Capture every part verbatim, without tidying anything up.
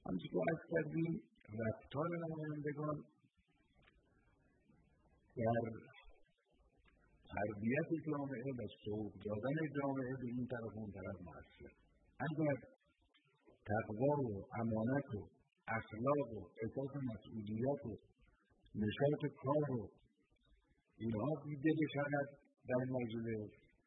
همچه که از کردیم رفتار نمایندگان در تربیت جامعه و سوق دادن جامعه به این طرف و اون طرف مؤثر. اگر تقوا و امانت و اخلاق و احساس مسئولیت و نشاط کار و اینها دیده بشود در مجلس،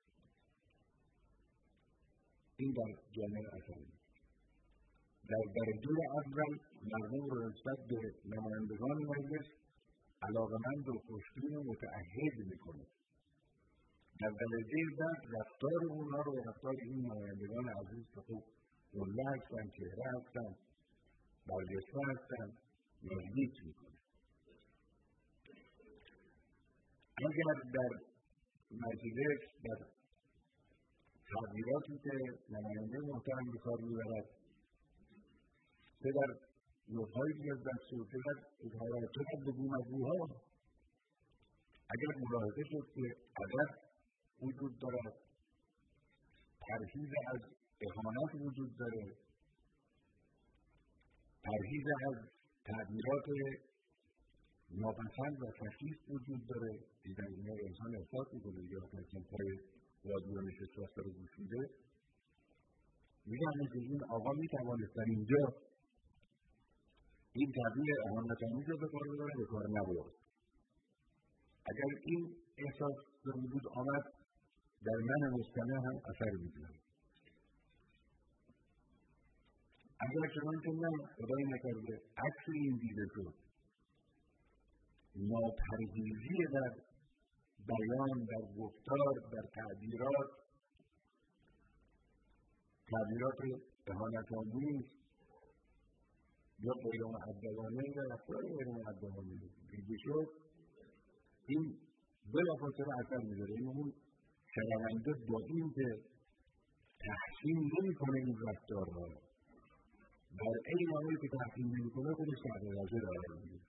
این در جامعه اثر می‌کند. در درجه اول مردم را نسبت به نمایندگان مجلس علاقه‌مند و خوشبین و متعهد می‌کند. در درجه بعد رفتار اونها رو و رفتار این نمایندگان عزیز که خوب مله هستند، چهره هستند، برجسته هستند، نزدیک می‌کند. اگر در مجلس در تعبیراتی که نماینده محترم به کار می‌برد، چه در نوع‌های دیگر از دستور، چه در اظهارات، چه در بگومگوها، اگر ملاحظه شد که ادب وجود دارد، پرهیز از اهانت وجود داره، پرهیز از تعبیرات ناپسند و خسیس وجود داره، دیدن اینا انسان احساس میکنه یا مثلا پای رادیو نشسته است رو گوش میده، میگه که این آقا میتوانست در اینجا این تعبیر اهانت‌آمیز رو به کار ببره، به کار نبرد. اگر این احساس به وجود آمد در من مستمع هم اثر می‌کند. اگر چنانکه نه خدای نکرده عکس این دیده شد، ناپرهیزی در بیان، در گفتار، در تعبیرات، تعبیرات اهانت‌آمیز یا غیر مؤدبانه یا رفتار غیر مؤدبانه دیده شد، این بلافاصله اثر می‌ذاره. این اون شنونده با این که تحسین نمی‌کنه این رفتار را، در این حالی که تحسین نمی‌کنه خودش تحقیقاته داره می‌گیره.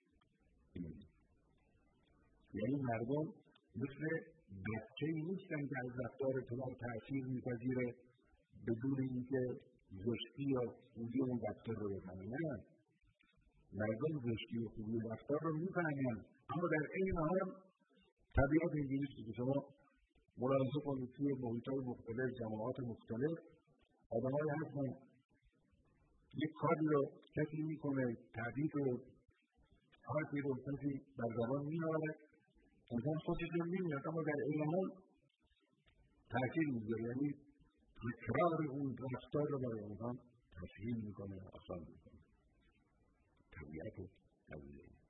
یعنی مردم مثل بچه‌ای نیستن که از رفتار پدر تأثیر می‌پذیره بدون اینکه زشتی یا خوبی اون رفتار رو بفهمن. نه، مردم زشتی و خوبی رفتار رو می‌فهمن، اما در این حال طبیعت اینجوریه که شما ملاحظه کنید توی محیط‌های مختلف، جماعات مختلف، آدم‌هایی هستن یک کاری رو کسی می‌کنه، تعبیر رو، حرفی رو کسی بر زبان می‌آورد، انسان خودش رو می‌بیند، اما در این حال تأثیر می‌ذاره. یعنی تکرار اون رفتار رو برای انسان تسهیل می‌کنه، آسان می‌کنه. طبیعت طبیعی